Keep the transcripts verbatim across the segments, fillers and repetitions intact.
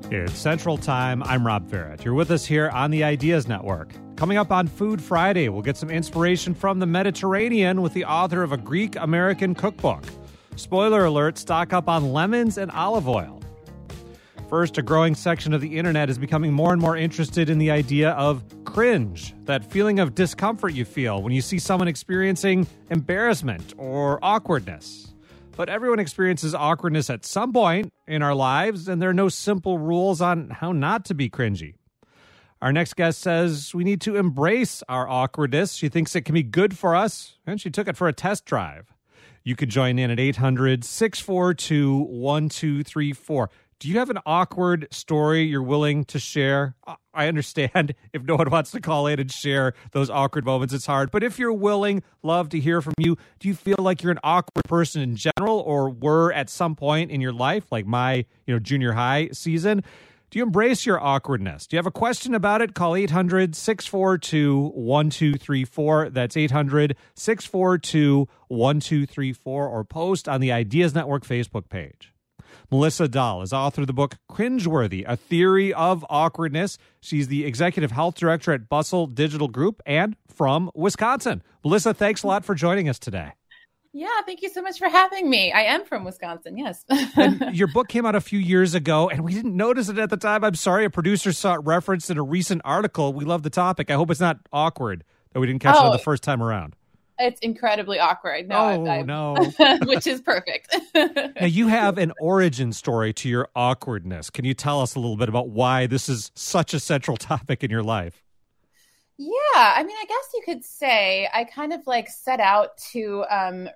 It's Central Time. I'm Rob Farrett. You're with us here on the Ideas Network. Coming up on Food Friday, we'll get some inspiration from the Mediterranean with the author of a Greek-American cookbook. Spoiler alert, stock up on lemons and olive oil. First, a growing section of the internet is becoming more and more interested in the idea of cringe, that feeling of discomfort you feel when you see someone experiencing embarrassment or awkwardness. But everyone experiences awkwardness at some point in our lives, and there are no simple rules on how not to be cringy. Our next guest says we need to embrace our awkwardness. She thinks it can be good for us, and she took it for a test drive. You could join in at eight hundred, six four two, one two three four. Do you have an awkward story you're willing to share? I understand if no one wants to call in and share those awkward moments, it's hard. But if you're willing, love to hear from you. Do you feel like you're an awkward person in general or were at some point in your life, like my you know, junior high season? Do you embrace your awkwardness? Do you have a question about it? Call eight hundred, six four two, one two three four. That's eight hundred, six four two, one two three four, or post on the Ideas Network Facebook page. Melissa Dahl is author of the book Cringeworthy, A Theory of Awkwardness. She's the executive health director at Bustle Digital Group and from Wisconsin. Melissa, thanks a lot for joining us today. Yeah, thank you so much for having me. I am from Wisconsin, yes. And your book came out a few years ago, and we didn't notice it at the time. I'm sorry. A producer saw it referenced in a recent article. We love the topic. I hope it's not awkward that we didn't catch oh, it the first time around. It's incredibly awkward. No, oh, I, I, no. Which is perfect. Now, you have an origin story to your awkwardness. Can you tell us a little bit about why this is such a central topic in your life? Yeah, I mean, I guess you could say I kind of like set out to, um,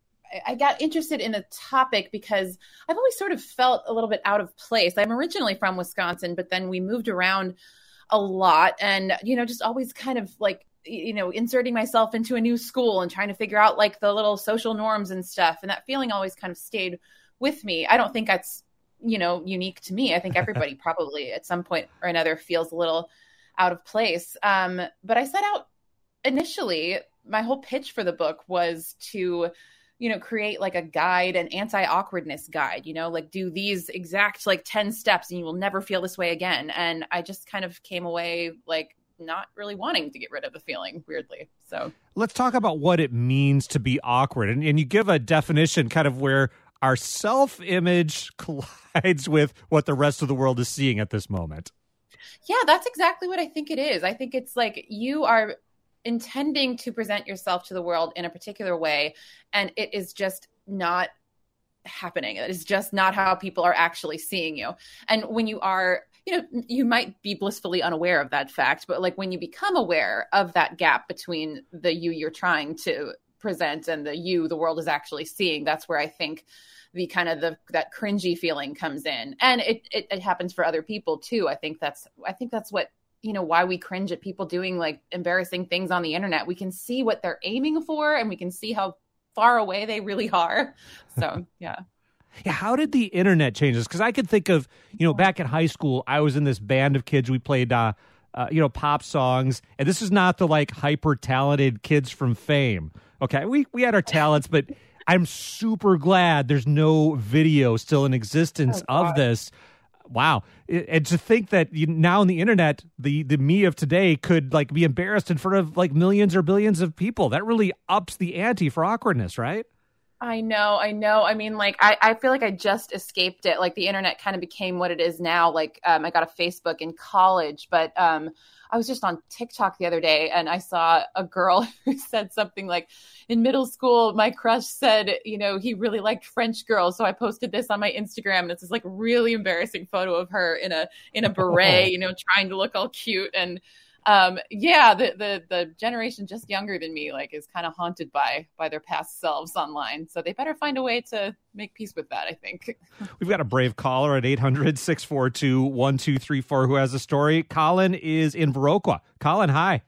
I got interested in a topic because I've always sort of felt a little bit out of place. I'm originally from Wisconsin, but then we moved around a lot and, you know, just always kind of like, you know, inserting myself into a new school and trying to figure out like the little social norms and stuff. And that feeling always kind of stayed with me. I don't think that's, you know, unique to me. I think everybody probably at some point or another feels a little out of place. Um, but I set out initially, my whole pitch for the book was to, you know, create like a guide, an anti-awkwardness guide, you know, like do these exact like ten steps and you will never feel this way again. And I just kind of came away like, not really wanting to get rid of the feeling, weirdly. So let's talk about what it means to be awkward. And, and you give a definition kind of where our self-image collides with what the rest of the world is seeing at this moment. Yeah, that's exactly what I think it is. I think it's like you are intending to present yourself to the world in a particular way, and it is just not happening. It is just not how people are actually seeing you. And when you are, you know, you might be blissfully unaware of that fact, but like when you become aware of that gap between the you you're trying to present and the you the world is actually seeing, that's where I think the kind of the that cringy feeling comes in. And it, it it happens for other people too. I think that's I think that's what, you know, why we cringe at people doing like embarrassing things on the internet. We can see what they're aiming for and we can see how far away they really are. So, yeah. Yeah, how did the internet change this? Because I could think of, you know, back in high school, I was in this band of kids. We played, uh, uh, you know, pop songs. And this is not the, like, hyper-talented kids from Fame. Okay, we, we had our talents, but I'm super glad there's no video still in existence oh, of this. Wow. And to think that you, now on the internet, the, the me of today could, like, be embarrassed in front of, like, millions or billions of people. That really ups the ante for awkwardness, right? I know, I know. I mean, like, I, I feel like I just escaped it. Like, the internet kind of became what it is now. Like, um, I got a Facebook in college, but um, I was just on TikTok the other day, and I saw a girl who said something like, in middle school, my crush said, you know, he really liked French girls. So I posted this on my Instagram, and it's this, like, really embarrassing photo of her in a in a beret, you know, trying to look all cute. And Um, yeah, the, the, the generation just younger than me, like, is kind of haunted by, by their past selves online. So they better find a way to make peace with that, I think. We've got a brave caller at eight hundred, six four two, one two three four who has a story. Colin is in Viroqua. Colin, hi.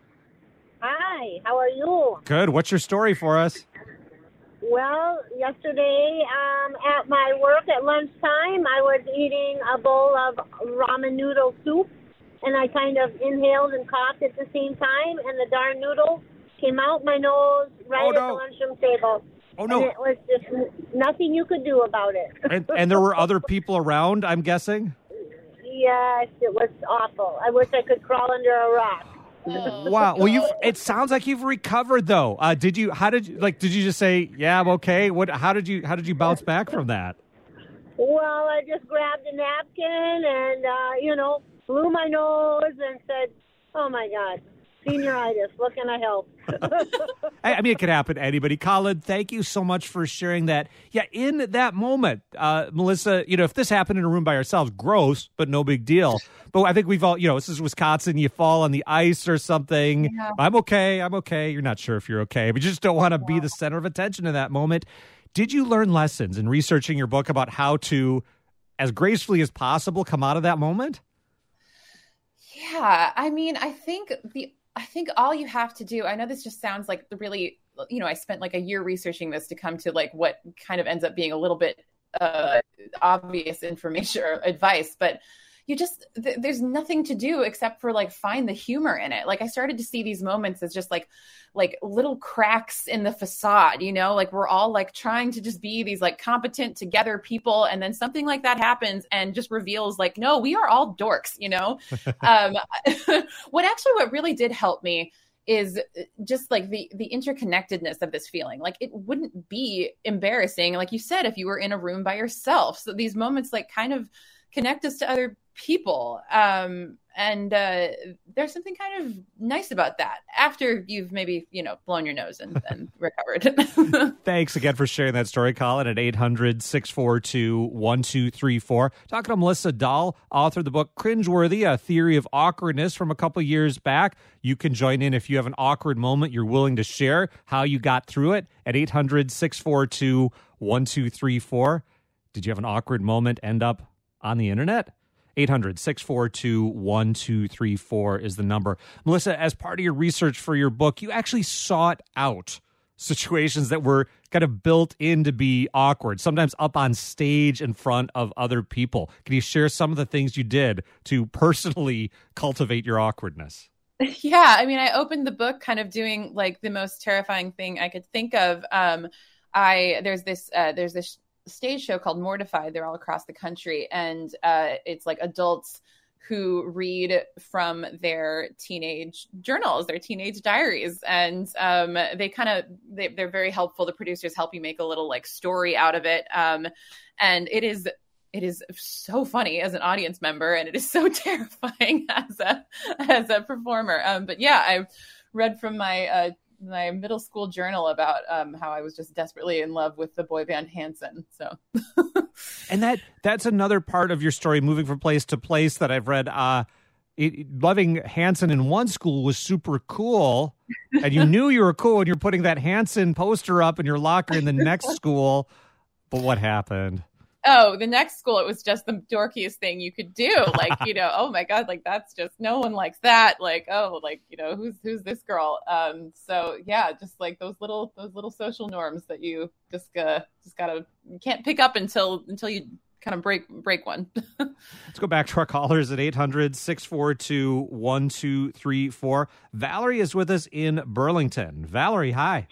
Hi, how are you? Good. What's your story for us? Well, yesterday um, at my work at lunchtime, I was eating a bowl of ramen noodle soup. And I kind of inhaled and coughed at the same time, and the darn noodle came out my nose right oh, no. at the lunchroom table. Oh, no. And it was just nothing you could do about it. and, and there were other people around, I'm guessing? yes, it was awful. I wish I could crawl under a rock. Oh. Wow. Well, you. It sounds like you've recovered, though. Uh, did you? How did you? Like, did you just say, "Yeah, I'm okay"? What? How did you? How did you bounce back from that? Well, I just grabbed a napkin and, uh, you know, blew my nose and said, oh, my God, senioritis, what can I help? I I mean, it could happen to anybody. Colin, thank you so much for sharing that. Yeah, in that moment, uh, Melissa, you know, if this happened in a room by ourselves, gross, but no big deal. But I think we've all, you know, this is Wisconsin, you fall on the ice or something. Yeah. I'm okay, I'm okay. You're not sure if you're okay, but you just don't want to be the center of attention in that moment. Did you learn lessons in researching your book about how to, as gracefully as possible, come out of that moment? Yeah, I mean, I think the I think all you have to do, I know this just sounds like the really, you know, I spent like a year researching this to come to like what kind of ends up being a little bit uh, obvious information or advice, but you just, th- there's nothing to do except for like find the humor in it. Like I started to see these moments as just like, like little cracks in the facade, you know, like we're all like trying to just be these like competent together people. And then something like that happens and just reveals like, no, we are all dorks, you know? um, what actually, what really did help me is just like the, the interconnectedness of this feeling. Like it wouldn't be embarrassing, like you said, if you were in a room by yourself. So these moments like kind of connect us to other people. Um, and uh, there's something kind of nice about that after you've maybe, you know, blown your nose and, and recovered. Thanks again for sharing that story, Colin, at eight hundred, six four two, one two three four. Talking to Melissa Dahl, author of the book Cringeworthy, A Theory of Awkwardness from a couple years back. You can join in if you have an awkward moment you're willing to share how you got through it at eight hundred, six four two, one two three four. Did you have an awkward moment end up on the internet? eight hundred, six four two, one two three four is the number. Melissa, as part of your research for your book, you actually sought out situations that were kind of built in to be awkward, sometimes up on stage in front of other people. Can you share some of the things you did to personally cultivate your awkwardness? Yeah, I mean, I opened the book kind of doing like the most terrifying thing I could think of. Um, I there's this uh, there's this stage show called Mortified. They're all across the country, and uh, it's like adults who read from their teenage journals, their teenage diaries, and um, they kind of they, they're very helpful. The producers help you make a little like story out of it, um, and it is it is so funny as an audience member, and it is so terrifying as a as a performer. Um, but yeah, I read from my uh, my middle school journal about um, how I was just desperately in love with the boy band Hanson. So, and that that's another part of your story, moving from place to place, that I've read. Uh, it, loving Hanson in one school was super cool, and you knew you were cool when you're putting that Hanson poster up in your locker in the next school. But what happened? Oh, the next school, it was just the dorkiest thing you could do. Like, you know, oh my God, like that's just, no one likes that. Like, oh, like, you know, who's, who's this girl? Um, so yeah, just like those little, those little social norms that you just, uh, just gotta, you can't pick up until, until you kind of break, break one. Let's go back to our callers at eight hundred, six four two, one two three four. Valerie is with us in Burlington. Valerie, hi.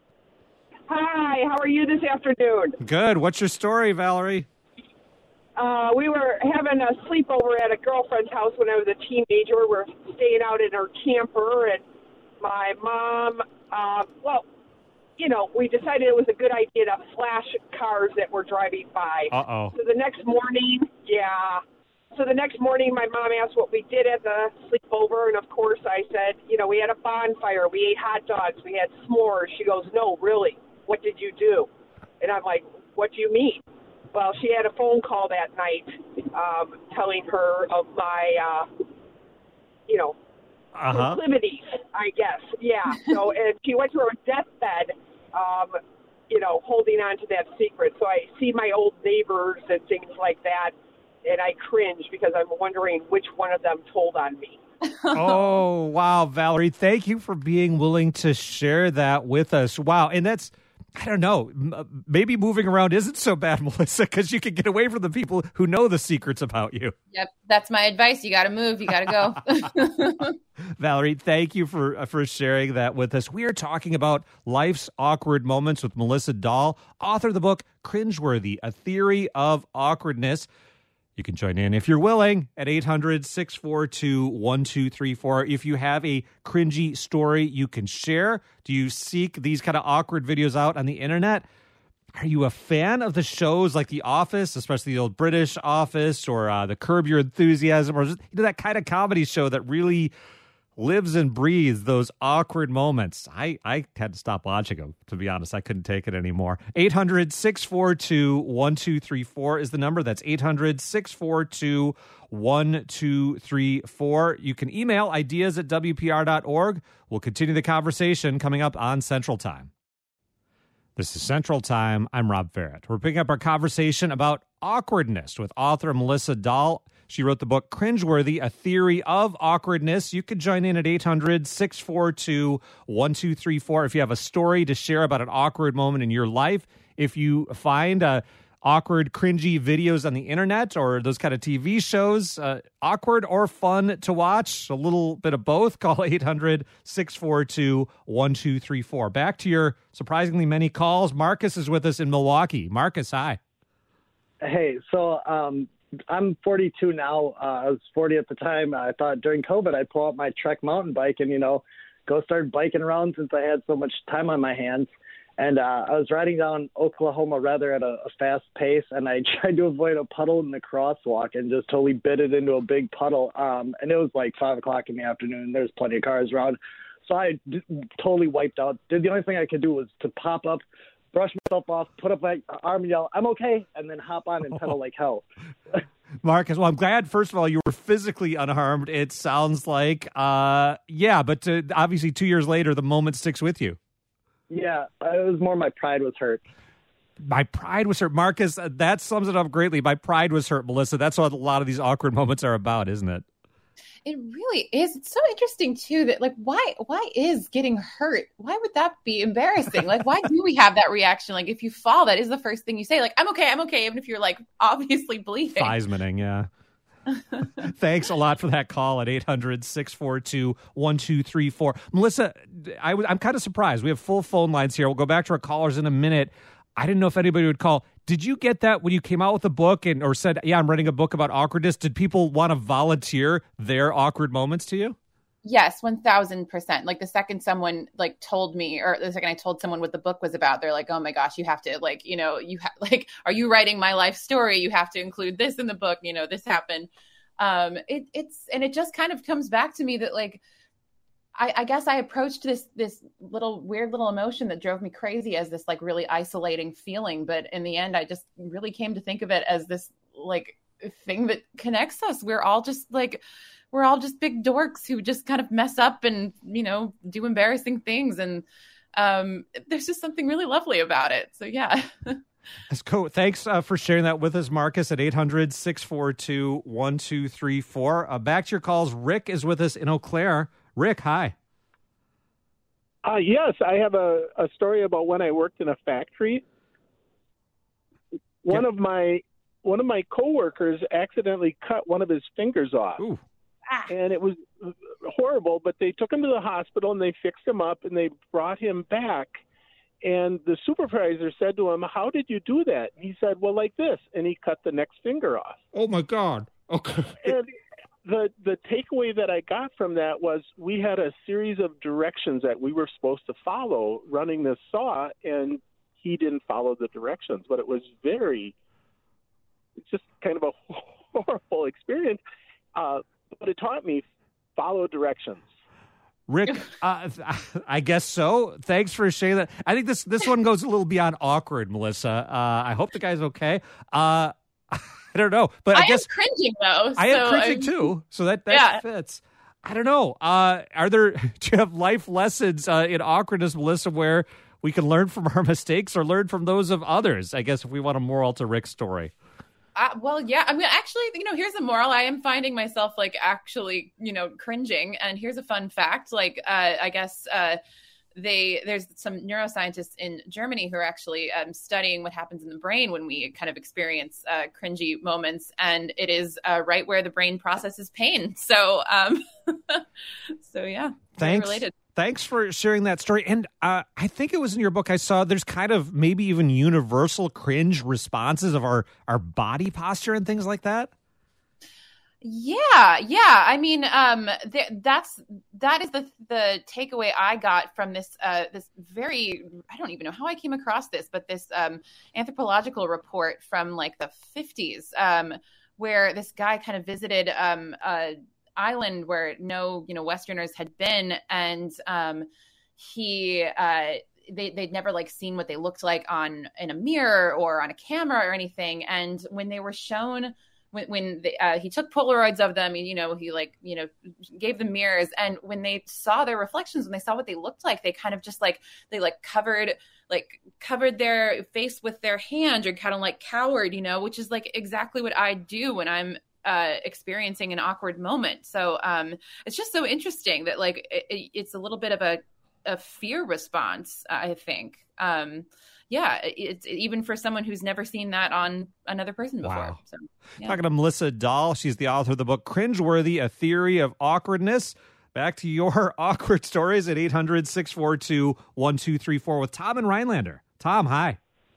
Hi, how are you this afternoon? Good. What's your story, Valerie? Uh, we were having a sleepover at a girlfriend's house when I was a teenager. We were staying out in our camper, and my mom, uh, well, you know, we decided it was a good idea to flash cars that were driving by. Uh-oh. So the next morning, yeah. So the next morning, my mom asked what we did at the sleepover, and of course I said, you know, we had a bonfire, we ate hot dogs, we had s'mores. She goes, no, really? What did you do? And I'm like, what do you mean? Well, she had a phone call that night um, telling her of my, uh, you know, uh-huh. proclivities, I guess. Yeah. So and she went to her deathbed, um, you know, holding on to that secret. So I see my old neighbors and things like that, and I cringe because I'm wondering which one of them told on me. Oh, wow, Valerie. Thank you for being willing to share that with us. Wow. And that's, I don't know, maybe moving around isn't so bad, Melissa, because you can get away from the people who know the secrets about you. Yep, that's my advice. You got to move. You got to go. Valerie, thank you for for sharing that with us. We are talking about life's awkward moments with Melissa Dahl, author of the book Cringeworthy, A Theory of Awkwardness. You can join in if you're willing at eight hundred, six four two, one two three four. If you have a cringy story you can share, do you seek these kind of awkward videos out on the internet? Are you a fan of the shows like The Office, especially the old British Office, or uh, the Curb Your Enthusiasm, or just, you know, that kind of comedy show that really lives and breathes those awkward moments? I, I had to stop watching them, to be honest. I couldn't take it anymore. eight hundred, six four two, one two three four is the number. That's eight hundred, six four two, one two three four. You can email ideas at W P R dot org. We'll continue the conversation coming up on Central Time. This is Central Time. I'm Rob Ferret. We're picking up our conversation about awkwardness with author Melissa Dahl. She wrote the book Cringeworthy, A Theory of Awkwardness. You could join in at eight hundred, six four two, one two three four if you have a story to share about an awkward moment in your life. If you find uh, awkward, cringy videos on the internet or those kind of T V shows, uh, awkward or fun to watch, a little bit of both, call eight hundred, six four two, one two three four. Back to your surprisingly many calls. Marcus is with us in Milwaukee. Marcus, hi. Hey, so um, I'm forty-two now. Uh, I was forty at the time. I thought during COVID I'd pull out my Trek mountain bike and, you know, go start biking around since I had so much time on my hands. And uh, I was riding down Oklahoma rather at a, a fast pace, and I tried to avoid a puddle in the crosswalk and just totally bit it into a big puddle. Um, and it was like five o'clock in the afternoon. There's plenty of cars around. So I d- totally wiped out. The only thing I could do was to pop up, brush myself off, put up my arm and yell, "I'm okay," and then hop on and pedal like hell. Marcus, well, I'm glad, first of all, you were physically unharmed, it sounds like. Uh, yeah, but uh, obviously two years later, the moment sticks with you. Yeah, it was more my pride was hurt. My pride was hurt. Marcus, uh, that sums it up greatly. My pride was hurt, Melissa. That's what a lot of these awkward moments are about, isn't it? It really is. It's so interesting too that like why why is getting hurt? Why would that be embarrassing? Like why do we have that reaction? Like if you fall, that is the first thing you say. Like I'm okay, I'm okay, even if you're like obviously bleeding. Feismaning, yeah. Thanks a lot for that call at eight hundred, six four two, one two three four. Melissa, I w- I'm kind of surprised. We have full phone lines here. We'll go back to our callers in a minute. I didn't know if anybody would call. Did you get that when you came out with a book and or said, yeah, I'm writing a book about awkwardness? Did people want to volunteer their awkward moments to you? Yes, one thousand percent. Like the second someone like told me, or the second I told someone what the book was about, they're like, oh my gosh, you have to like, you know, you have like, are you writing my life story? You have to include this in the book. You know, this happened. Um, it, it's, and it just kind of comes back to me that like, I, I guess I approached this, this little weird little emotion that drove me crazy as this like really isolating feeling. But in the end, I just really came to think of it as this like thing that connects us. We're all just like, we're all just big dorks who just kind of mess up and, you know, do embarrassing things. And um, there's just something really lovely about it. So, yeah. That's cool. Thanks uh, for sharing that with us, Marcus, at eight hundred, six four two, one two three four. Uh, back to your calls. Rick is with us in Eau Claire. Rick, hi. Uh, yes, I have a, a story about when I worked in a factory. One Yep. of my one of my coworkers accidentally cut one of his fingers off. Ooh. And it was horrible, but they took him to the hospital and they fixed him up and they brought him back. And the supervisor said to him, "How did you do that?" He said, "Well, like this." And he cut the next finger off. Oh, my God. Okay. And the the takeaway that I got from that was we had a series of directions that we were supposed to follow running this saw, and he didn't follow the directions. But it was very, it's just kind of a horrible experience. Uh, but it taught me follow directions. Rick, uh, I guess so. Thanks for sharing that. I think this this one goes a little beyond awkward, Melissa. Uh, I hope the guy's okay. Uh, I don't know, but I, I guess am cringing though. I am so cringing I'm... too. So that that Yeah. fits. I don't know. Uh, are there? Do you have life lessons uh, in awkwardness, Melissa, where we can learn from our mistakes or learn from those of others? I guess if we want a moral to Rick's story. Uh, well, yeah, I mean, actually, you know, here's the moral. I am finding myself like actually, you know, cringing. And here's a fun fact. Like, uh, I guess uh, they there's some neuroscientists in Germany who are actually um, studying what happens in the brain when we kind of experience uh, cringy moments. And it is uh, right where the brain processes pain. So, um, so yeah, Thanks. related. Thanks for sharing that story. And uh, I think it was in your book I saw there's kind of maybe even universal cringe responses of our, our body posture and things like that. Yeah, yeah. I mean, um, th- that's that is the the takeaway I got from this uh, this very I don't even know how I came across this, but this um, anthropological report from like the fifties, um, where this guy kind of visited um, a island where no you know Westerners had been, and um, he uh, they they'd never like seen what they looked like on in a mirror or on a camera or anything, and when they were shown. When, when they, uh, he took Polaroids of them, you know, he like, you know, gave them mirrors. And when they saw their reflections, when they saw what they looked like, they kind of just like, they like covered, like covered their face with their hand or kind of like cowered, you know, which is like exactly what I do when I'm uh, experiencing an awkward moment. So um, it's just so interesting that like, it, it's a little bit of a, a fear response, I think. Um, Yeah, it's even for someone who's never seen that on another person before. Wow. So, yeah. Talking to Melissa Dahl. She's the author of the book Cringeworthy, A Theory of Awkwardness. Back to your awkward stories at eight hundred, six four two, one two three four with Tom and Rhinelander. Tom, hi.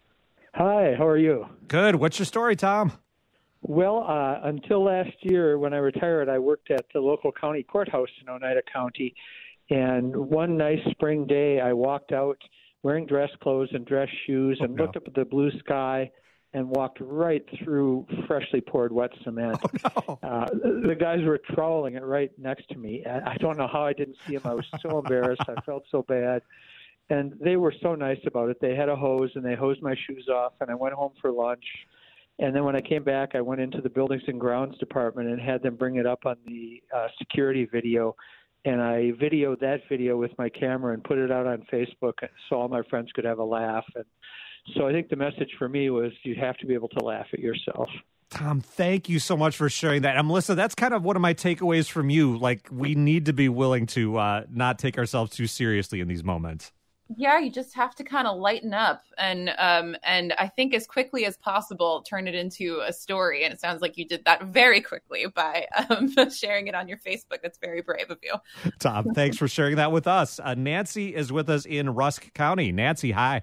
Hi, how are you? Good. What's your story, Tom? Well, uh, until last year when I retired, I worked at the local county courthouse in Oneida County. And one nice spring day, I walked out wearing dress clothes and dress shoes, and oh, no. looked up at the blue sky and walked right through freshly poured wet cement. Oh, no. uh, the guys were troweling it right next to me. I don't know how I didn't see them. I was so embarrassed. I felt so bad. And they were so nice about it. They had a hose, and they hosed my shoes off, and I went home for lunch. And then when I came back, I went into the Buildings and Grounds department and had them bring it up on the uh, security video. And I videoed that video with my camera and put it out on Facebook so all my friends could have a laugh. And so I think the message for me was you have to be able to laugh at yourself. Tom, thank you so much for sharing that. And Melissa, that's kind of one of my takeaways from you. Like, we need to be willing to uh, not take ourselves too seriously in these moments. Yeah, you just have to kind of lighten up and um, and I think as quickly as possible, turn it into a story. And it sounds like you did that very quickly by um, sharing it on your Facebook. That's very brave of you. Tom, thanks for sharing that with us. Uh, Nancy is with us in Rusk County. Nancy, hi.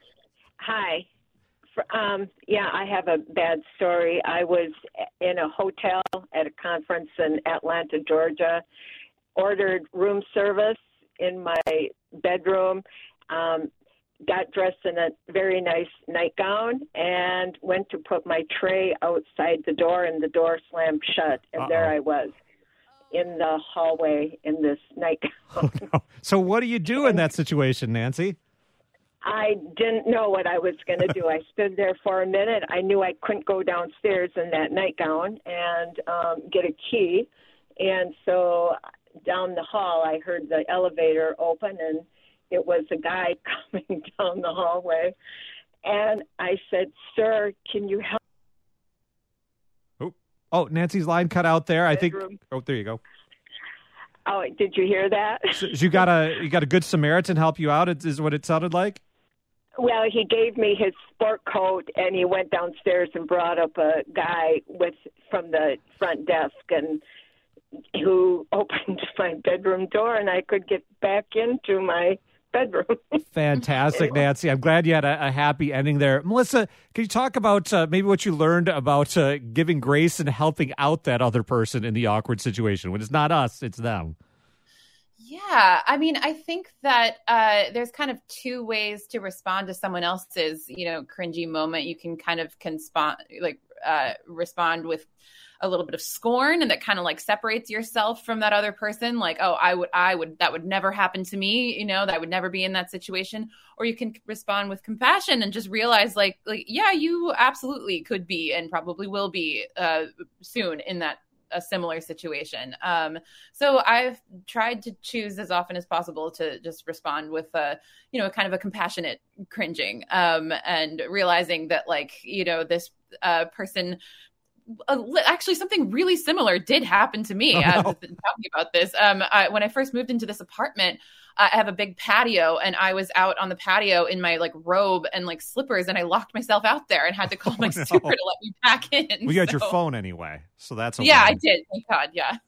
Hi. Um, yeah, I have a bad story. I was in a hotel at a conference in Atlanta, Georgia, ordered room service in my bedroom, um, got dressed in a very nice nightgown, and went to put my tray outside the door, and the door slammed shut. And Uh-oh. There I was in the hallway in this nightgown. Oh, no. So what do you do in that situation, Nancy? I didn't know what I was going to do. I stood there for a minute. I knew I couldn't go downstairs in that nightgown and um, get a key. And so down the hall, I heard the elevator open, and it was a guy coming down the hallway. And I said, "Sir, can you help?" Oh, oh, Nancy's line cut out there. Bedroom. I think. Oh, there you go. Oh, did you hear that? So you got a you got a good Samaritan help you out. Is what it sounded like. Well, he gave me his sport coat, and he went downstairs and brought up a guy with from the front desk, and who opened my bedroom door, and I could get back into my bedroom. Fantastic, Nancy. I'm glad you had a, a happy ending there. Melissa, can you talk about uh, maybe what you learned about uh, giving grace and helping out that other person in the awkward situation when it's not us, it's them? Yeah, I mean, I think that uh, there's kind of two ways to respond to someone else's, you know, cringy moment. You can kind of conspond, like uh, respond with a little bit of scorn, and that kind of like separates yourself from that other person. Like, oh, I would, I would, that would never happen to me. You know, that I would never be in that situation. Or you can respond with compassion and just realize like, like, yeah, you absolutely could be and probably will be uh, soon in that a similar situation. Um, so I've tried to choose as often as possible to just respond with a, you know, kind of a compassionate cringing, um, and realizing that like, you know, this uh, person, uh, actually something really similar did happen to me. Oh, no. I was talking about this. Um, I, when I first moved into this apartment, I have a big patio, and I was out on the patio in my like robe and like slippers, and I locked myself out there and had to call my oh, no. super to let me back in. We got so. your phone anyway, so that's okay. Yeah, I did. Thank God. Yeah.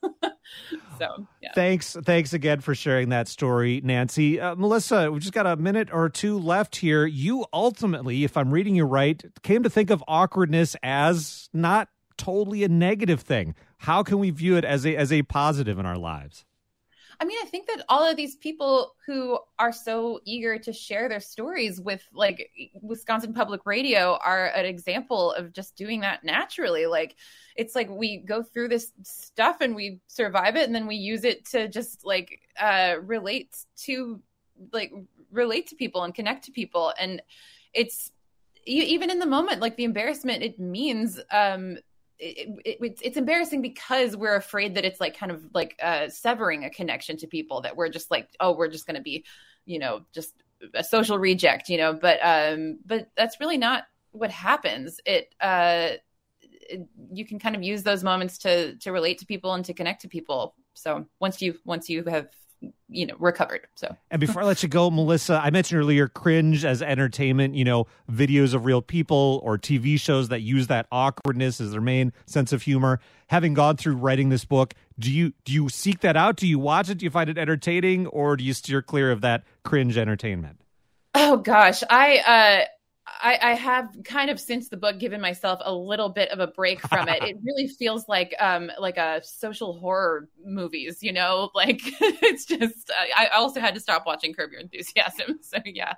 so yeah. Thanks, thanks again for sharing that story, Nancy. Uh, Melissa, we just got a minute or two left here. You ultimately, if I'm reading you right, came to think of awkwardness as not totally a negative thing. How can we view it as a as a positive in our lives? I mean, I think that all of these people who are so eager to share their stories with like Wisconsin Public Radio are an example of just doing that naturally. Like, it's like we go through this stuff and we survive it, and then we use it to just like uh, relate to like relate to people and connect to people. And it's even in the moment, like the embarrassment it means, um, It, it, it's embarrassing because we're afraid that it's like kind of like uh, severing a connection to people, that we're just like, oh, we're just going to be, you know, just a social reject, you know, but um, but that's really not what happens. It, uh, it you can kind of use those moments to to relate to people and to connect to people. So once you once you have you know, recovered. So, and before I let you go, Melissa, I mentioned earlier cringe as entertainment, you know, videos of real people or T V shows that use that awkwardness as their main sense of humor. Having gone through writing this book, do you do you seek that out? Do you watch it? Do you find it entertaining, or do you steer clear of that cringe entertainment? Oh gosh, I uh I, I have kind of since the book given myself a little bit of a break from it. It really feels like um like a social horror movies, you know, like it's just uh, I also had to stop watching Curb Your Enthusiasm. So yeah.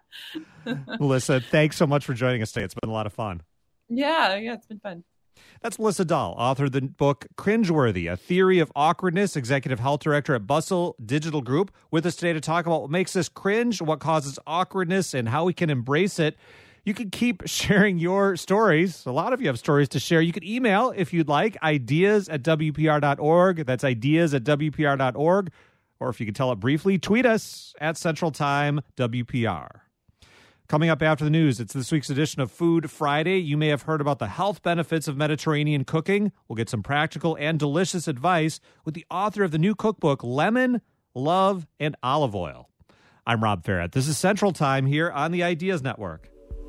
Melissa, thanks so much for joining us today. It's been a lot of fun. Yeah, yeah, it's been fun. That's Melissa Dahl, author of the book Cringeworthy, A Theory of Awkwardness, executive health director at Bustle Digital Group, with us today to talk about what makes us cringe, what causes awkwardness, and how we can embrace it. You can keep sharing your stories. A lot of you have stories to share. You can email, if you'd like, ideas at W P R dot org. That's ideas at W P R dot org. Or if you could tell it briefly, tweet us at Central Time W P R. Coming up after the news, it's this week's edition of Food Friday. You may have heard about the health benefits of Mediterranean cooking. We'll get some practical and delicious advice with the author of the new cookbook, Lemon, Love, and Olive Oil. I'm Rob Ferret. This is Central Time here on the Ideas Network.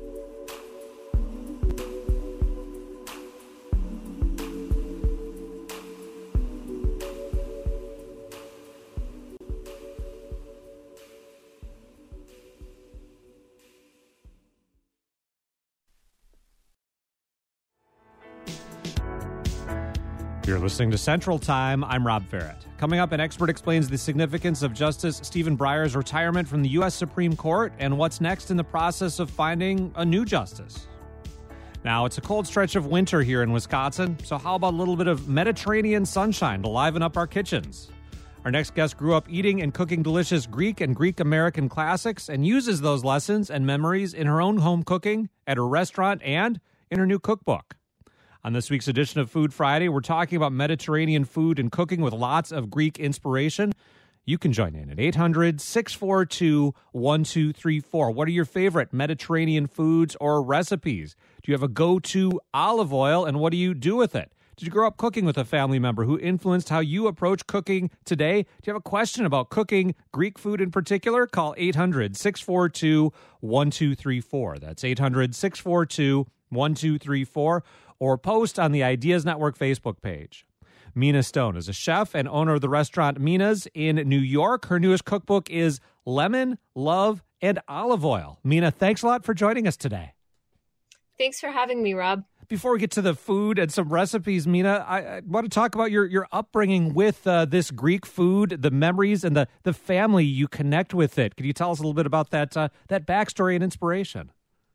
You're listening to Central Time. I'm Rob Ferret. Coming up, an expert explains the significance of Justice Stephen Breyer's retirement from the U S Supreme Court and what's next in the process of finding a new justice. Now, it's a cold stretch of winter here in Wisconsin, so how about a little bit of Mediterranean sunshine to liven up our kitchens? Our next guest grew up eating and cooking delicious Greek and Greek-American classics and uses those lessons and memories in her own home cooking, at her restaurant, and in her new cookbook. On this week's edition of Food Friday, we're talking about Mediterranean food and cooking with lots of Greek inspiration. You can join in at eight hundred, six four two, one two three four. What are your favorite Mediterranean foods or recipes? Do you have a go-to olive oil, and what do you do with it? Did you grow up cooking with a family member who influenced how you approach cooking today? Do you have a question about cooking Greek food in particular? Call eight hundred, six four two, one two three four. That's eight hundred, six four two, one two three four. Or post on the Ideas Network Facebook page. Mina Stone is a chef and owner of the restaurant Mina's in New York. Her newest cookbook is Lemon, Love, and Olive Oil. Mina, thanks a lot for joining us today. Thanks for having me, Rob. Before we get to the food and some recipes, Mina, I, I want to talk about your, your upbringing with uh, this Greek food, the memories and the, the family you connect with it. Could you tell us a little bit about that, uh, that backstory and inspiration?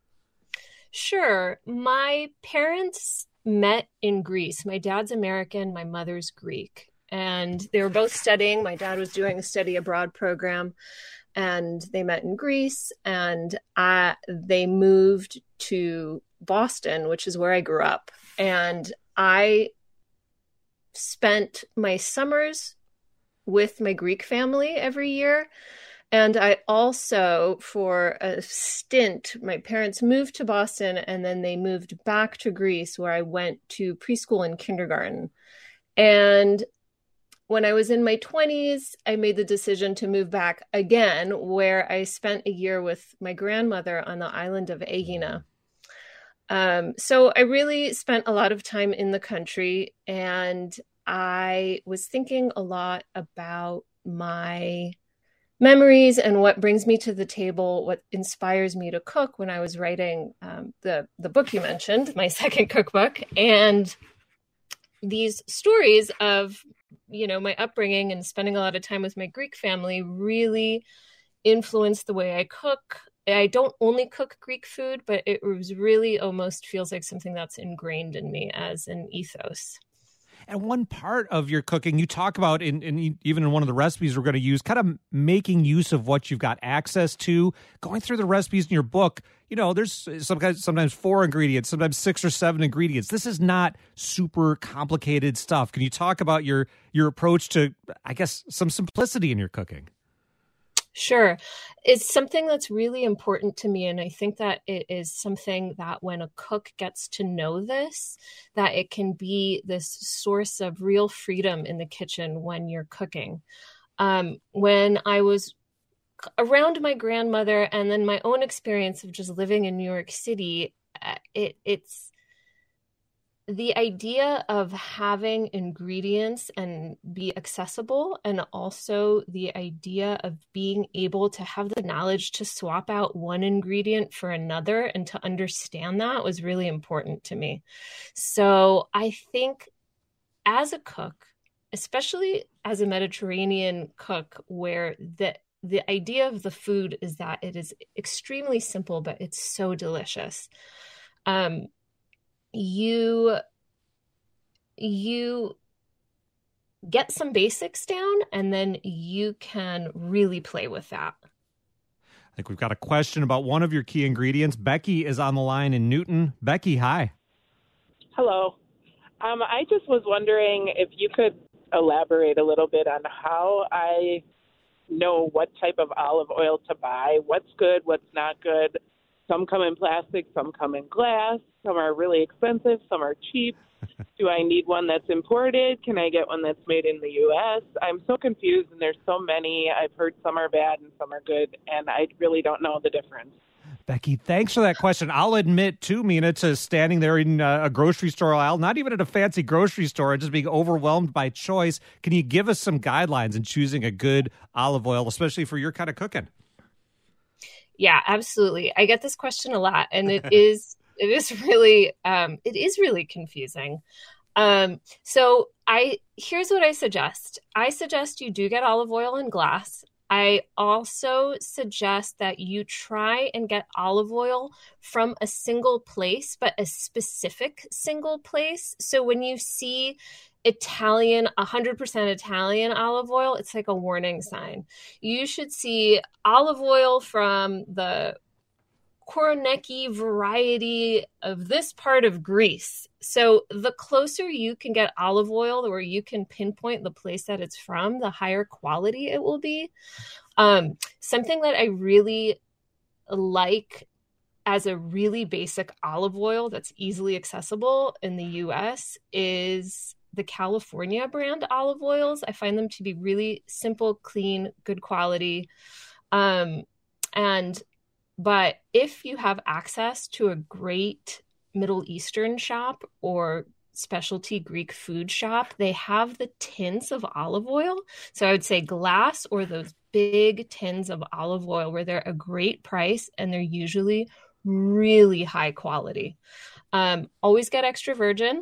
Sure. My parents met in Greece. My dad's American, my mother's Greek. And they were both studying. My dad was doing a study abroad program, and they met in Greece. And I, they moved to Boston, which is where I grew up. And I spent my summers with my Greek family every year. And I also, for a stint, my parents moved to Boston, and then they moved back to Greece, where I went to preschool and kindergarten. And when I was in my twenties, I made the decision to move back again, where I spent a year with my grandmother on the island of Egina. Um, so I really spent a lot of time in the country, and I was thinking a lot about my memories and what brings me to the table, what inspires me to cook when I was writing um, the, the book you mentioned, my second cookbook, and these stories of, you know, my upbringing and spending a lot of time with my Greek family really influenced the way I cook. I don't only cook Greek food, but it was really almost feels like something that's ingrained in me as an ethos. And one part of your cooking, you talk about, in, in even in one of the recipes we're going to use, kind of making use of what you've got access to. Going through the recipes in your book, you know, there's sometimes, sometimes four ingredients, sometimes six or seven ingredients. This is not super complicated stuff. Can you talk about your your approach to, I guess, some simplicity in your cooking? Sure. It's something that's really important to me. And I think that it is something that when a cook gets to know this, that it can be this source of real freedom in the kitchen when you're cooking. Um, when I was around my grandmother and then my own experience of just living in New York City, it, it's the idea of having ingredients and be accessible, and also the idea of being able to have the knowledge to swap out one ingredient for another and to understand that was really important to me. So I think as a cook, especially as a Mediterranean cook, where the the idea of the food is that it is extremely simple, but it's so delicious. Um, you you get some basics down, and then you can really play with that. I think we've got a question about one of your key ingredients. Becky is on the line in Newton. Becky, hi. Hello. Um, I just was wondering if you could elaborate a little bit on how I know what type of olive oil to buy, what's good, what's not good. Some come in plastic, some come in glass, some are really expensive, some are cheap. Do I need one that's imported? Can I get one that's made in the U S? I'm so confused, and there's so many. I've heard some are bad and some are good, and I really don't know the difference. Becky, thanks for that question. I'll admit, too, Mina, to standing there in a grocery store aisle, not even at a fancy grocery store, just being overwhelmed by choice. Can you give us some guidelines in choosing a good olive oil, especially for your kind of cooking? Yeah, absolutely. I get this question a lot, and it is it is really um, it is really confusing. Um, so I here's what I suggest. I suggest you do get olive oil in glass. I also suggest that you try and get olive oil from a single place, but a specific single place. So when you see Italian, one hundred percent Italian olive oil, it's like a warning sign. You should see olive oil from the Koroneiki variety of this part of Greece. So the closer you can get olive oil, where you can pinpoint the place that it's from, the higher quality it will be. Um, something that I really like as a really basic olive oil that's easily accessible in the U S is the California brand olive oils. I find them to be really simple, clean, good quality. Um, and But if you have access to a great Middle Eastern shop or specialty Greek food shop, they have the tins of olive oil. So I would say glass or those big tins of olive oil, where they're a great price and they're usually really high quality. Um, always get extra virgin.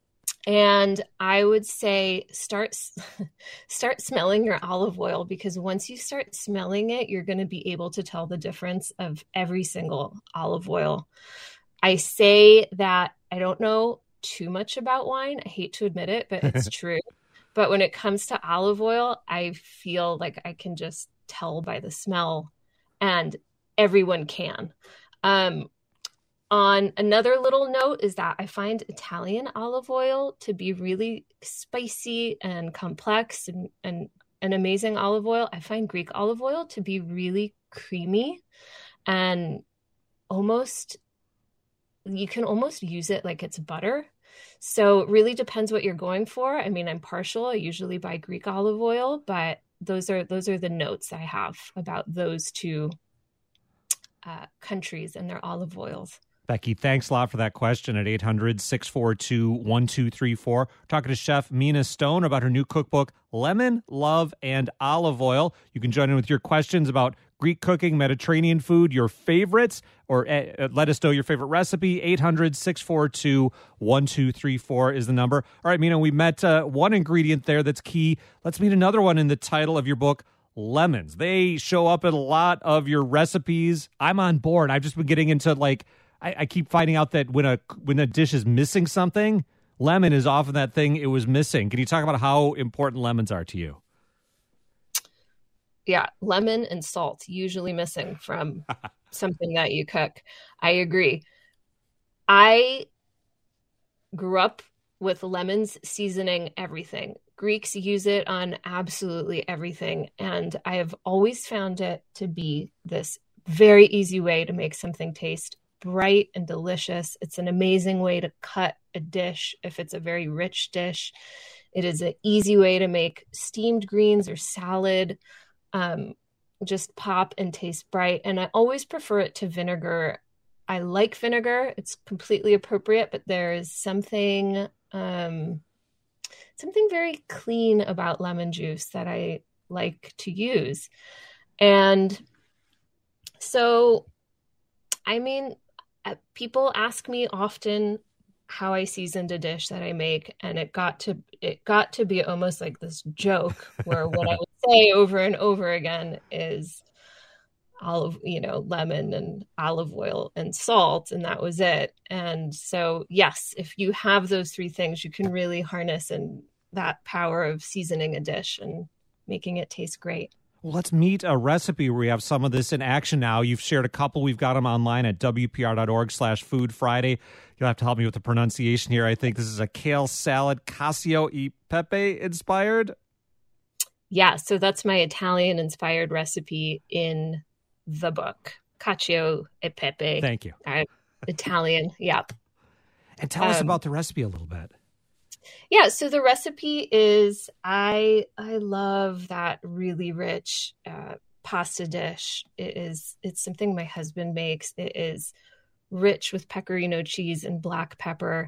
And I would say start start smelling your olive oil, because once you start smelling it, you're going to be able to tell the difference of every single olive oil. I say that I don't know too much about wine. I hate to admit it, but it's true. But when it comes to olive oil, I feel like I can just tell by the smell, and everyone can. Um, On another little note is that I find Italian olive oil to be really spicy and complex and, and an amazing olive oil. I find Greek olive oil to be really creamy and almost, you can almost use it like it's butter. So it really depends what you're going for. I mean, I'm partial. I usually buy Greek olive oil, but those are those are the notes I have about those two uh, countries and their olive oils. Becky, thanks a lot for that question at eight hundred, six four two, one two three four. Talking to Chef Mina Stone about her new cookbook, Lemon, Love, and Olive Oil. You can join in with your questions about Greek cooking, Mediterranean food, your favorites, or uh, let us know your favorite recipe. eight hundred, six four two, one two three four is the number. All right, Mina, we met uh, one ingredient there that's key. Let's meet another one in the title of your book, lemons. They show up in a lot of your recipes. I'm on board. I've just been getting into like, I, I keep finding out that when a when a dish is missing something, lemon is often that thing it was missing. Can you talk about how important lemons are to you? Yeah, lemon and salt usually missing from something that you cook. I agree. I grew up with lemons seasoning everything. Greeks use it on absolutely everything. And I have always found it to be this very easy way to make something taste bright and delicious. It's an amazing way to cut a dish if it's a very rich dish. It is an easy way to make steamed greens or salad um, just pop and taste bright. And I always prefer it to vinegar. I like vinegar. It's completely appropriate, but there is something um, something very clean about lemon juice that I like to use. And so, I mean, people ask me often how I seasoned a dish that I make, and it got to it got to be almost like this joke where what I would say over and over again is olive, you know, lemon and olive oil and salt, and that was it. And so, yes, if you have those three things, you can really harness and that power of seasoning a dish and making it taste great. Well, let's meet a recipe where we have some of this in action now. You've shared a couple. We've got them online at W P R dot org slash Food Friday. You'll have to help me with the pronunciation here. I think this is a kale salad, cacio e pepe inspired. Yeah, so that's my Italian-inspired recipe in the book, cacio e pepe. Thank you. Uh, Italian, yep. And tell us Um, about the recipe a little bit. Yeah, so the recipe is, I I love that really rich uh, pasta dish. It is, it's something my husband makes. It is rich with pecorino cheese and black pepper,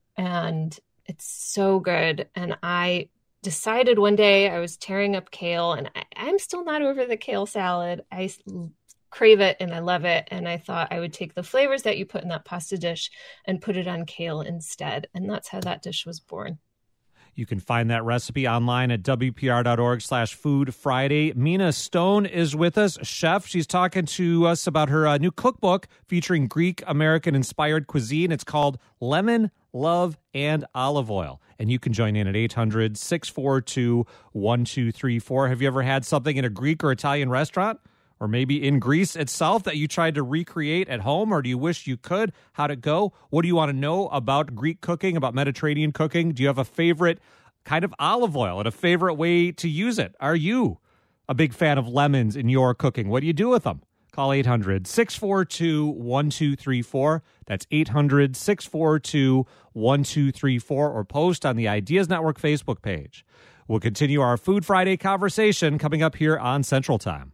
and it's so good. And I decided one day, I was tearing up kale, and I, I'm still not over the kale salad. I s- crave it and I love it. And I thought I would take the flavors that you put in that pasta dish and put it on kale instead. And that's how that dish was born. You can find that recipe online at W P R dot org slash Food Friday. Mina Stone is with us, chef. She's talking to us about her uh, new cookbook featuring Greek American inspired cuisine. It's called Lemon, Love, and Olive Oil. And you can join in at eight hundred, six four two, one two three four. Have you ever had something in a Greek or Italian restaurant? Or maybe in Greece itself that you tried to recreate at home, or do you wish you could? How'd it go? What do you want to know about Greek cooking, about Mediterranean cooking? Do you have a favorite kind of olive oil and a favorite way to use it? Are you a big fan of lemons in your cooking? What do you do with them? Call eight hundred, six four two, one two three four. That's eight hundred, six four two, one two three four, or post on the Ideas Network Facebook page. We'll continue our Food Friday conversation coming up here on Central Time.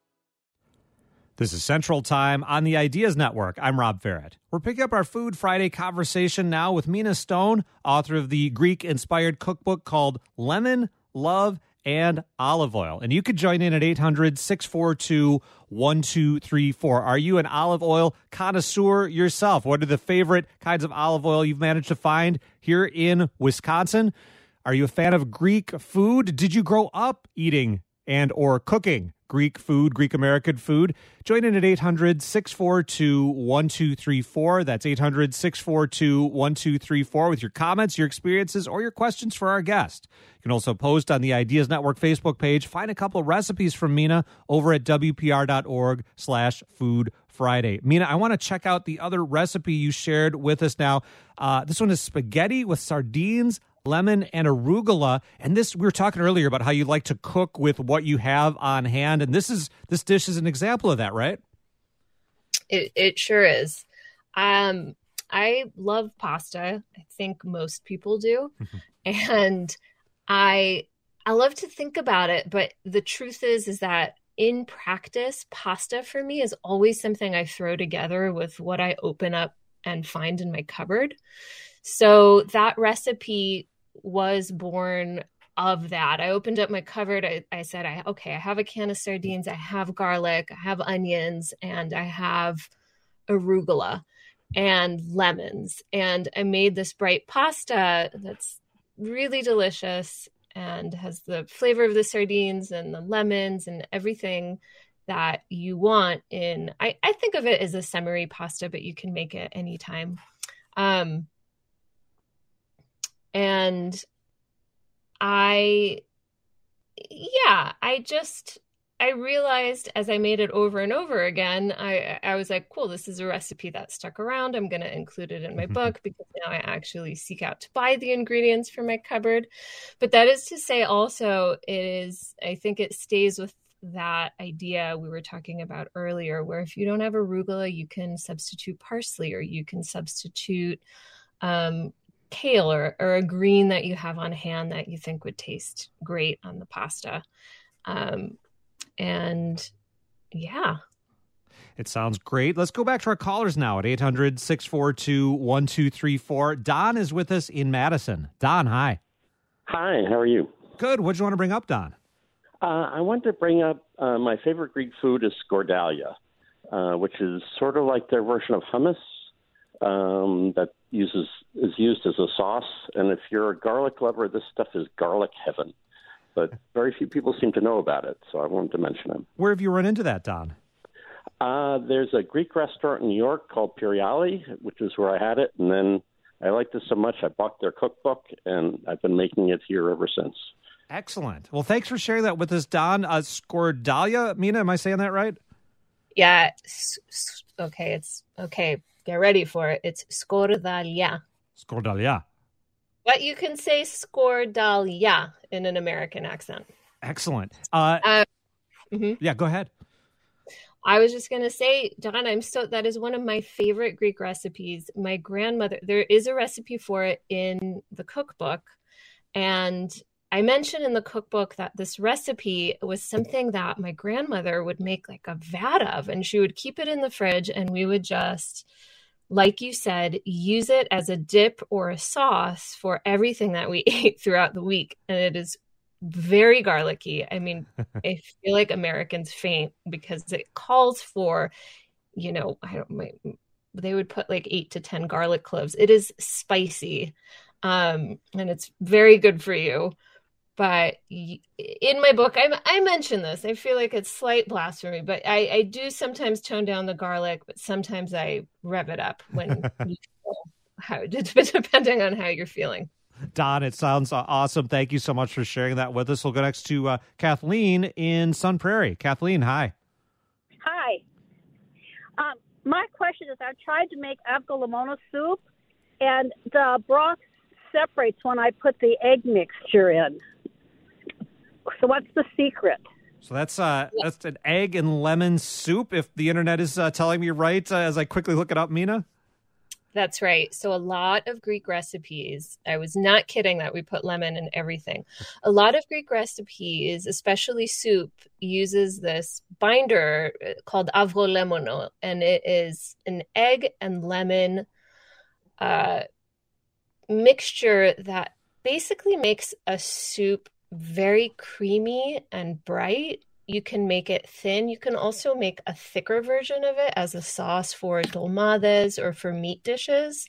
This is Central Time on the Ideas Network. I'm Rob Farrett. We're picking up our Food Friday conversation now with Mina Stone, author of the Greek-inspired cookbook called Lemon, Love, and Olive Oil. And you could join in at eight hundred, six four two, one two three four. Are you an olive oil connoisseur yourself? What are the favorite kinds of olive oil you've managed to find here in Wisconsin? Are you a fan of Greek food? Did you grow up eating and or cooking Greek food, Greek American food? Join in at eight hundred, six four two, one two three four. That's eight hundred, six four two, one two three four with your comments, your experiences, or your questions for our guest. You can also post on the Ideas Network Facebook page. Find a couple of recipes from Mina over at W P R dot org slash Food Friday. Mina, I want to check out the other recipe you shared with us now. Uh, this one is spaghetti with sardines, lemon, and arugula. And this, we were talking earlier about how you like to cook with what you have on hand. And this is this dish is an example of that, right? It, it sure is. Um, I love pasta. I think most people do. And I I love to think about it, but the truth is is that in practice, pasta for me is always something I throw together with what I open up and find in my cupboard. So that recipe was born of that. I opened up my cupboard. I, I said, I, okay, I have a can of sardines. I have garlic. I have onions, and I have arugula and lemons. And I made this bright pasta that's really delicious and has the flavor of the sardines and the lemons and everything that you want in, I, I think of it as a summery pasta, but you can make it anytime. Um, and I, yeah, I just, I realized as I made it over and over again, I, I was like, cool, this is a recipe that stuck around. I'm going to include it in my book because now I actually seek out to buy the ingredients for my cupboard. But that is to say also it is, I think it stays with that idea we were talking about earlier, where if you don't have arugula, you can substitute parsley, or you can substitute um, kale or, or a green that you have on hand that you think would taste great on the pasta. Um, and yeah. It sounds great. Let's go back to our callers now at eight hundred, six four two, one two three four. Don is with us in Madison. Don, hi. Hi, how are you? Good. What do you want to bring up, Don? Uh, I want to bring up uh, my favorite Greek food is skordalia, uh, which is sort of like their version of hummus um, that uses is used as a sauce. And if you're a garlic lover, this stuff is garlic heaven. But very few people seem to know about it, so I wanted to mention it. Where have you run into that, Don? Uh, there's a Greek restaurant in New York called Piriali, which is where I had it. And then I liked it so much, I bought their cookbook, and I've been making it here ever since. Excellent. Well, thanks for sharing that with us, Don. Uh, skordalia, Mina, am I saying that right? Yeah. Okay, it's okay. Get ready for it. It's skordalia. Skordalia. But you can say skordalia in an American accent. Excellent. Uh, uh, mm-hmm. Yeah, go ahead. I was just going to say, Don, I'm so, that is one of my favorite Greek recipes. My grandmother, there is a recipe for it in the cookbook. And I mentioned in the cookbook that this recipe was something that my grandmother would make like a vat of, and she would keep it in the fridge, and we would just, like you said, use it as a dip or a sauce for everything that we ate throughout the week. And it is very garlicky. I mean, I feel like Americans faint because it calls for, you know, I don't my, they would put like eight to ten garlic cloves. It is spicy, um, and it's very good for you. But in my book, I, I mention this. I feel like it's slight blasphemy, but I, I do sometimes tone down the garlic, but sometimes I rev it up when you feel how, depending on how you're feeling. Don, it sounds awesome. Thank you so much for sharing that with us. We'll go next to uh, Kathleen in Sun Prairie. Kathleen, hi. Hi. Um, my question is, I've tried to make avgolemono soup, and the broth separates when I put the egg mixture in. So what's the secret? So that's uh, that's an egg and lemon soup, if the internet is uh, telling me right, uh, as I quickly look it up, Mina? That's right. So a lot of Greek recipes, I was not kidding that we put lemon in everything. A lot of Greek recipes, especially soup, uses this binder called avgolemono, and it is an egg and lemon uh, mixture that basically makes a soup very creamy and bright. You can make it thin. You can also make a thicker version of it as a sauce for dolmades or for meat dishes.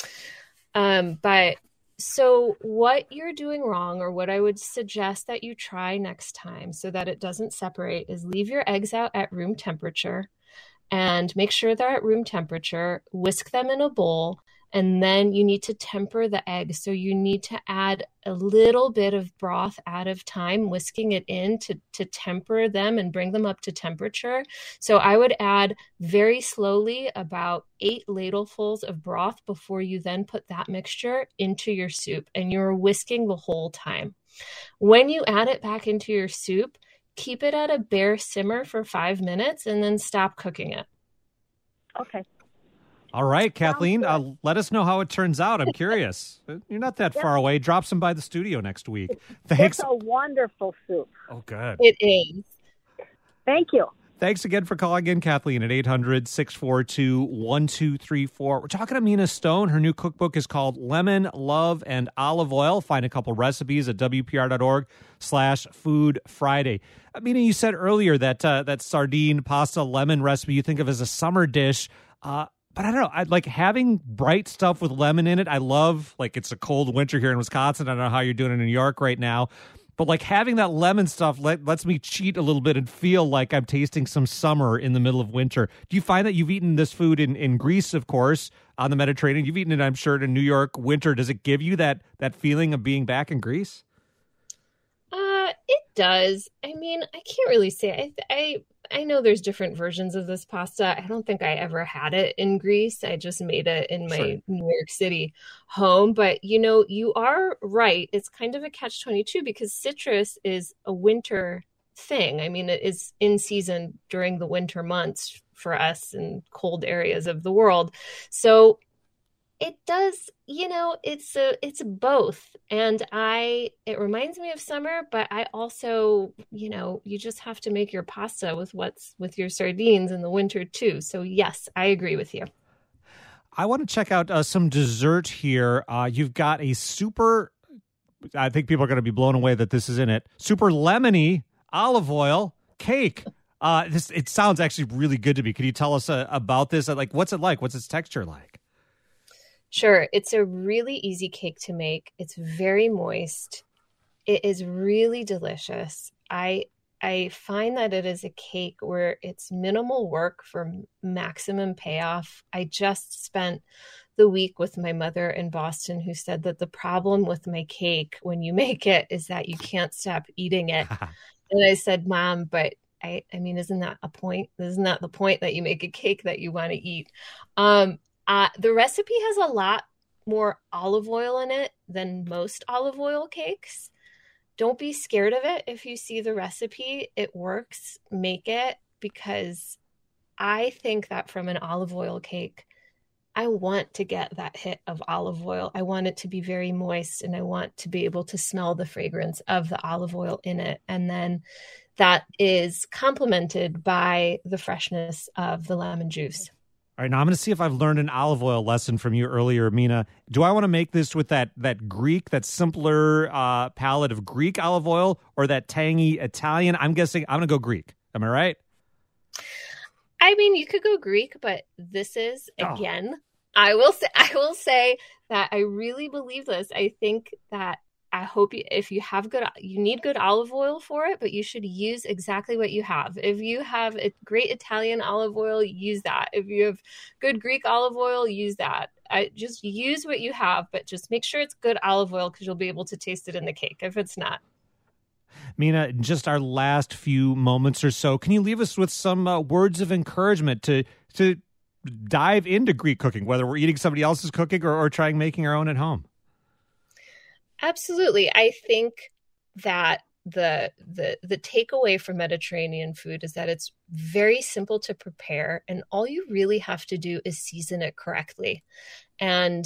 Um, but so what you're doing wrong, or what I would suggest that you try next time so that it doesn't separate, is leave your eggs out at room temperature and make sure they're at room temperature. Whisk them in a bowl. And then you need to temper the egg. So you need to add a little bit of broth at a time, whisking it in to, to temper them and bring them up to temperature. So I would add very slowly about eight ladlefuls of broth before you then put that mixture into your soup. And you're whisking the whole time. When you add it back into your soup, keep it at a bare simmer for five minutes and then stop cooking it. Okay. All right, Kathleen, uh, let us know how it turns out. I'm curious. You're not that far away. Drop some by the studio next week. Thanks. It's a wonderful soup. Oh, good. It is. Thank you. Thanks again for calling in, Kathleen, at eight hundred, six four two, one two three four. We're talking to Mina Stone. Her new cookbook is called Lemon, Love, and Olive Oil. Find a couple recipes at W P R dot org slash Food Friday. Mina, you said earlier that uh, that sardine pasta lemon recipe you think of as a summer dish. Uh, but I don't know. I like having bright stuff with lemon in it. I love, like, it's a cold winter here in Wisconsin. I don't know how you're doing in New York right now. But like having that lemon stuff let, lets me cheat a little bit and feel like I'm tasting some summer in the middle of winter. Do you find that you've eaten this food in, in Greece, of course, on the Mediterranean? You've eaten it, I'm sure, in New York winter. Does it give you that that feeling of being back in Greece? Uh, it does. I mean, I can't really say. I I I know there's different versions of this pasta. I don't think I ever had it in Greece. I just made it in my sure. New York City home. But, you know, you are right. It's kind of a catch twenty-two because citrus is a winter thing. I mean, it is in season during the winter months for us in cold areas of the world. So it does, you know, it's a, it's both. And I, it reminds me of summer, but I also, you know, you just have to make your pasta with what's with your sardines in the winter too. So yes, I agree with you. I want to check out uh, some dessert here. Uh, you've got a super, I think people are going to be blown away that this is in it, super lemony olive oil cake. Uh, this, it sounds actually really good to me. Can you tell us uh, about this? Like, what's it like? What's its texture like? Sure. It's a really easy cake to make. It's very moist. It is really delicious. I I find that it is a cake where it's minimal work for maximum payoff. I just spent the week with my mother in Boston who said that the problem with my cake when you make it is that you can't stop eating it. And I said, Mom, but I, I mean, isn't that a point? Isn't that the point that you make a cake that you want to eat? Um, Uh, the recipe has a lot more olive oil in it than most olive oil cakes. Don't be scared of it. If you see the recipe, it works. Make it, because I think that from an olive oil cake, I want to get that hit of olive oil. I want it to be very moist, and I want to be able to smell the fragrance of the olive oil in it. And then that is complemented by the freshness of the lemon juice. All right, now I'm going to see if I've learned an olive oil lesson from you earlier, Mina. Do I want to make this with that that Greek, that simpler uh, palette of Greek olive oil, or that tangy Italian? I'm guessing I'm going to go Greek. Am I right? I mean, you could go Greek, but this is, again, oh. I will say, I will say that I really believe this. I think that I hope you, if you have good, you need good olive oil for it, but you should use exactly what you have. If you have a great Italian olive oil, use that. If you have good Greek olive oil, use that. I just use what you have, but just make sure it's good olive oil because you'll be able to taste it in the cake if it's not. Mina, in just our last few moments or so, can you leave us with some uh, words of encouragement to to dive into Greek cooking, whether we're eating somebody else's cooking or, or trying making our own at home? Absolutely. I think that the the the takeaway from Mediterranean food is that it's very simple to prepare, and all you really have to do is season it correctly. And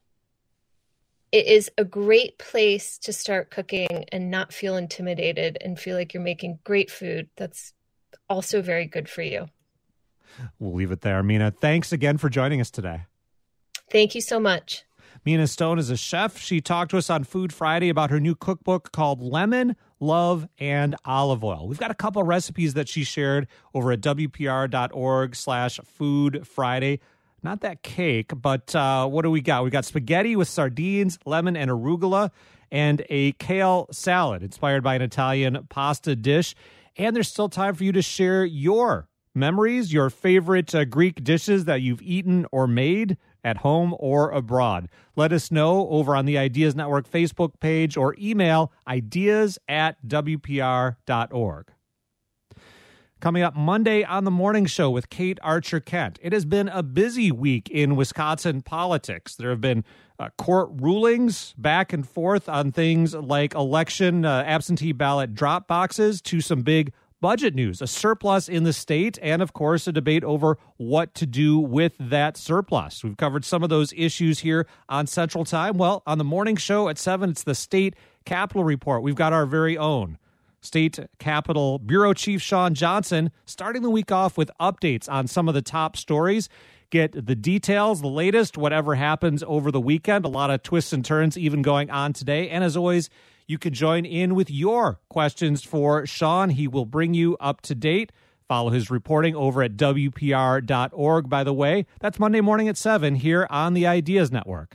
it is a great place to start cooking and not feel intimidated and feel like you're making great food that's also very good for you. We'll leave it there. Mina, thanks again for joining us today. Thank you so much. Mina Stone is a chef. She talked to us on Food Friday about her new cookbook called Lemon, Love, and Olive Oil. We've got a couple of recipes that she shared over at W P R dot org slash Food Friday. Not that cake, but uh, what do we got? We got spaghetti with sardines, lemon, and arugula, and a kale salad inspired by an Italian pasta dish. And there's still time for you to share your memories, your favorite uh, Greek dishes that you've eaten or made at home or abroad. Let us know over on the Ideas Network Facebook page or email ideas at W P R dot org. Coming up Monday on the Morning Show with Kate Archer-Kent. It has been a busy week in Wisconsin politics. There have been uh, court rulings back and forth on things like election uh, absentee ballot drop boxes to some big budget news, a surplus in the state, and of course, a debate over what to do with that surplus. We've covered some of those issues here on Central Time. Well, on the morning show at seven, it's the State Capitol Report. We've got our very own State Capitol Bureau Chief Sean Johnson starting the week off with updates on some of the top stories. Get the details, the latest, whatever happens over the weekend. A lot of twists and turns even going on today. And as always, you can join in with your questions for Sean. He will bring you up to date. Follow his reporting over at W P R dot org, by the way. That's Monday morning at seven here on the Ideas Network.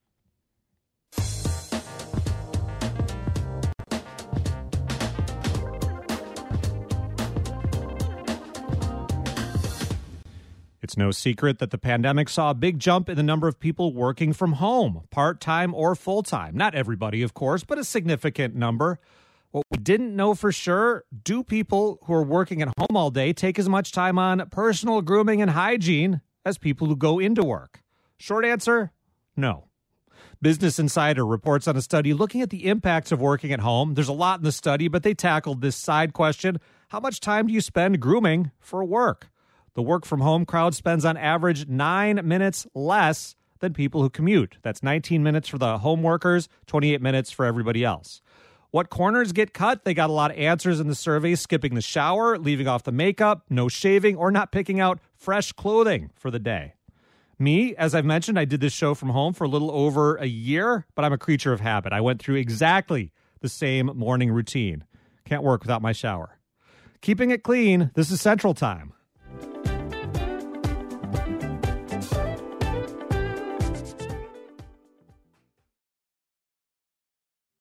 It's no secret that the pandemic saw a big jump in the number of people working from home, part-time or full-time. Not everybody, of course, but a significant number. What we didn't know for sure, do people who are working at home all day take as much time on personal grooming and hygiene as people who go into work? Short answer, no. Business Insider reports on a study looking at the impacts of working at home. There's a lot in the study, but they tackled this side question: how much time do you spend grooming for work? The work-from-home crowd spends on average nine minutes less than people who commute. That's nineteen minutes for the home workers, twenty-eight minutes for everybody else. What corners get cut? They got a lot of answers in the survey: skipping the shower, leaving off the makeup, no shaving, or not picking out fresh clothing for the day. Me, as I've mentioned, I did this show from home for a little over a year, but I'm a creature of habit. I went through exactly the same morning routine. Can't work without my shower. Keeping it clean, this is Central Time.